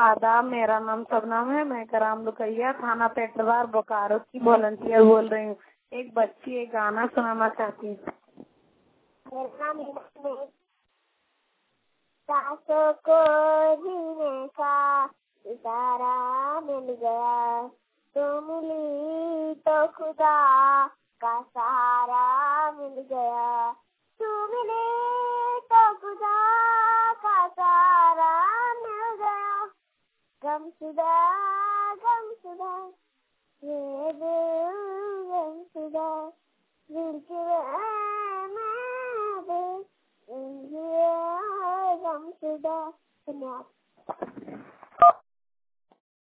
आदाब, मेरा नाम शबनम है। मैं कराम लुकैया थाना पेटरवार बोकारो की वॉलंटियर बोल रही हूँ। एक बच्ची एक गाना सुनाना चाहती हूँ। मेरा नाम सांसों को जीने का इशारा मिल गया, तू मिली तो खुदा का सहारा मिल गया, तू मिली तो खुदा का सहारा मिल गया। गमशुदा गमशुदा ये दिल गमशुदा, दिल की मैं गमशुदा। धन्यवाद।